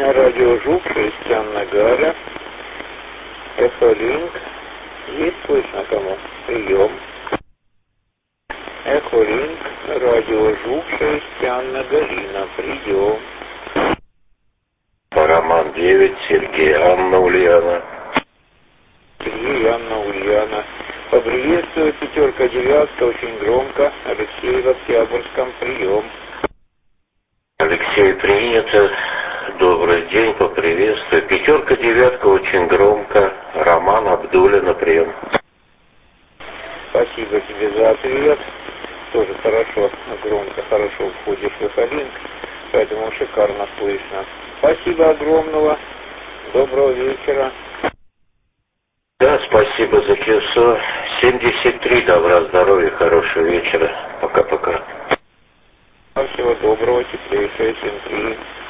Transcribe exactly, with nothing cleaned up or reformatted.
Радио Жук, Шестянна Галя, Эхолинк. Есть слышно кому? Прием. Эхолинк, Радио Жук, Шестянна Галина. Прием. Роман девять, Сергей, Анна, Ульяна. Сергей, Анна, Ульяна. Поприветствую, пятерка, девятка, очень громко. Алексей в Октябрьском, прием. Алексей, принято. Добрый день, поприветствую. Пятерка, девятка, очень громко. Роман, Абдулина, прием. Спасибо тебе за ответ. Тоже хорошо, громко, хорошо входишь в Эхолинк, поэтому шикарно слышно. Спасибо огромного. Доброго вечера. Да, спасибо за кесо. семьдесят три, добра, здоровья, хорошего вечера. Пока-пока. Всего доброго, теплейшее, семь три.